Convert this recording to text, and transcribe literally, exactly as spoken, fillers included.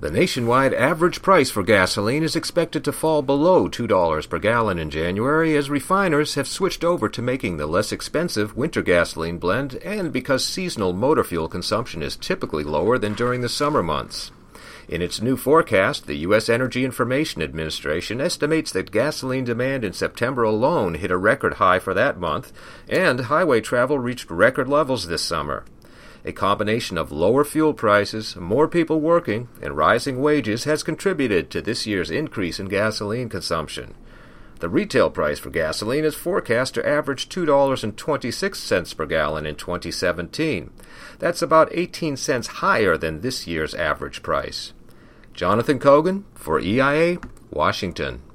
The nationwide average price for gasoline is expected to fall below two dollars per gallon in January as refiners have switched over to making the less expensive winter gasoline blend and because seasonal motor fuel consumption is typically lower than during the summer months. In its new forecast, the U S Energy Information Administration estimates that gasoline demand in September alone hit a record high for that month, and highway travel reached record levels this summer. A combination of lower fuel prices, more people working, and rising wages has contributed to this year's increase in gasoline consumption. The retail price for gasoline is forecast to average two dollars and twenty-six cents per gallon in twenty seventeen. That's about eighteen cents higher than this year's average price. Jonathan Kogan for E I A, Washington.